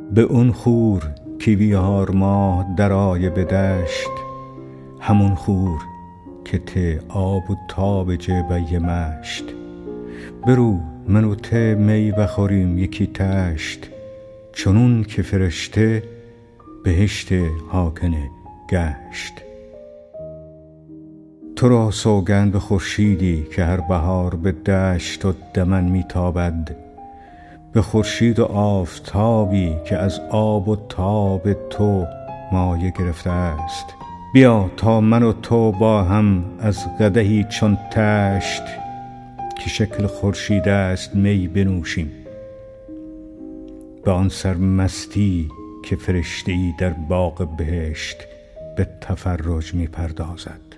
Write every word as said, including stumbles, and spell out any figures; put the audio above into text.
به اون خور که بیار ماه درآی به دشت، همون خور که ته آب و تاب جبه مشت. برو من و ته می بخوریم یکی تشت، چنون که فرشته بهشت هاکنه گشت. تو را سوگند به خورشیدی که هر بهار به دشت و دمن میتابد، به خورشید و آفتابی که از آب و تاب تو مایه گرفته است. بیا تا من و تو با هم از قدحی چون طشت، که شکل خورشید است می بنوشیم، به آن سرمستی که فرشته ای در باغ بهشت به تفرج می پردازد.